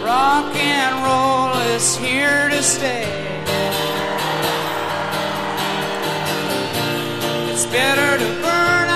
rock and roll is here to stay. It's better to burn